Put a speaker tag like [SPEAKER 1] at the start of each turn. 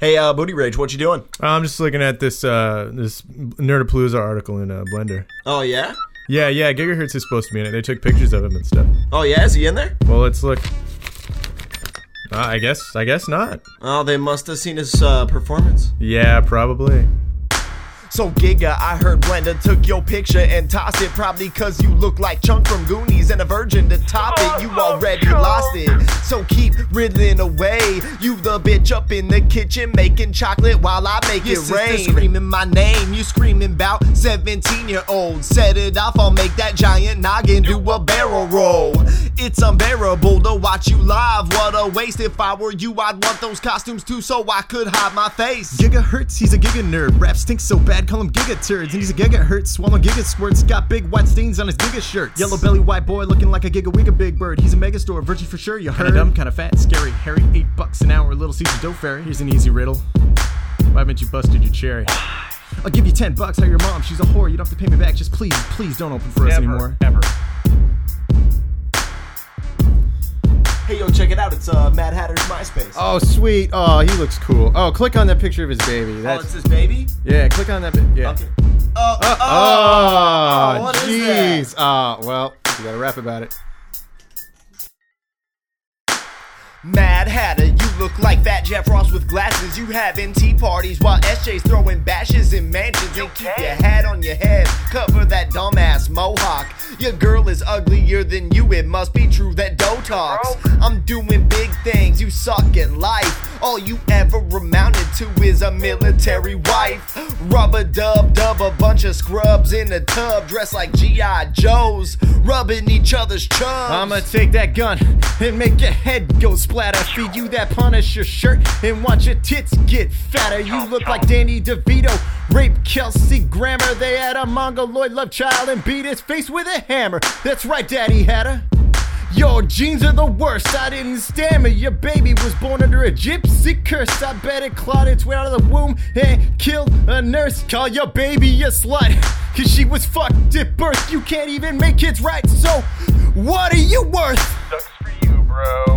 [SPEAKER 1] Hey, Booty Rage, what you doing?
[SPEAKER 2] I'm just looking at this this Nerdapalooza article in Blender.
[SPEAKER 1] Oh, yeah?
[SPEAKER 2] Yeah, Gigahertz is supposed to be in it. They took pictures of him and stuff.
[SPEAKER 1] Oh, yeah? Is he in there?
[SPEAKER 2] Well, let's look. I guess not.
[SPEAKER 1] Oh, they must have seen his performance.
[SPEAKER 2] Yeah, probably.
[SPEAKER 3] So Giga, I heard Blender took your picture and tossed it, probably cause you look like Chunk from Goonies and a virgin to top it. You already lost it, so keep riddling away. You the bitch up in the kitchen making chocolate while I make it rain. Screaming my name, you screaming bout 17-year-old. Set it off, I'll make that giant noggin do a barrel roll. It's unbearable to watch you live. What a waste. If I were you, I'd want those costumes too so I could hide my face.
[SPEAKER 4] Gigahertz, he's a giga nerd. Rap stinks so bad, call him Giga Turds. And he's a gigahertz, swallowing giga squirts. Got big white stains on his giga shirts. Yellow belly white boy looking like a giga wigga big bird. He's a megastore, virgin for sure, you heard. Kinda dumb, kinda fat, scary, hairy. $8 an hour, little Caesar dough fairy. Here's an easy riddle. Why haven't you busted your cherry? I'll give you $10, hire your mom, she's a whore. You don't have to pay me back, just please don't open for us anymore.
[SPEAKER 2] Ever.
[SPEAKER 1] Hey, yo, check it out. It's Mad Hatter's MySpace.
[SPEAKER 4] Oh, sweet. Oh, he looks cool. Oh, click on that picture of his baby.
[SPEAKER 1] Oh, it's his baby?
[SPEAKER 4] Yeah, click on that. Yeah.
[SPEAKER 1] Okay.
[SPEAKER 3] What
[SPEAKER 4] jeez.
[SPEAKER 3] is that?
[SPEAKER 4] Well, you gotta rap about it.
[SPEAKER 3] Mad Hatter, you look like Fat Jeff Ross with glasses. You having tea parties while SJ's throwing bashes in mansions. And keep your hat on your head, cover that dumbass mohawk. Your girl is uglier than you, it must be true that dough talks. I'm doing big things, you suck at life. All you ever amounted to is a military wife. Rub-a-dub, a bunch of scrubs in a tub, dressed like G.I. Joes, rubbing each other's chubs.
[SPEAKER 4] I'ma take that gun and make your head go splatter. Feed you that Punisher shirt and watch your tits get fatter. You look like Danny DeVito, rape Kelsey Grammer. They had a mongoloid love child and beat his face with a hammer. That's right, Daddy Hatter. Your genes are the worst, I didn't stammer. Your baby was born under a gypsy curse. I bet it clawed its way out of the womb and killed a nurse. Call your baby a slut, cause she was fucked at birth. You can't even make kids right, so what are you worth?
[SPEAKER 5] Sucks for you, bro.